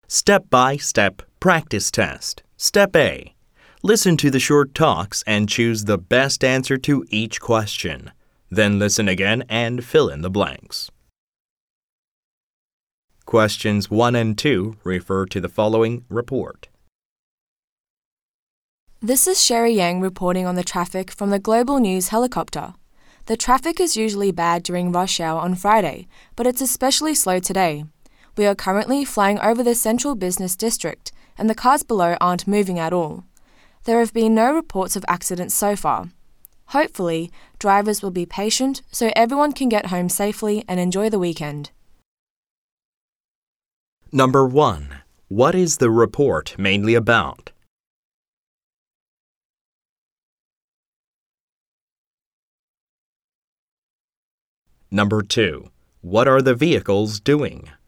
Step-by-step practice test. Step A. Listen to the short talks and choose the best answer to each question. Then listen again and fill in the blanks. Questions 1 and 2 refer to the following report. This is Sherry Yang reporting on the traffic from the Global News helicopter. The traffic is usually bad during rush hour on Friday, but it's especially slow today. We are currently flying over the central business district, and the cars below aren't moving at all. There have been no reports of accidents so far. Hopefully, drivers will be patient so everyone can get home safely and enjoy the weekend. Number 1. What is the report mainly about? Number 2. What are the vehicles doing?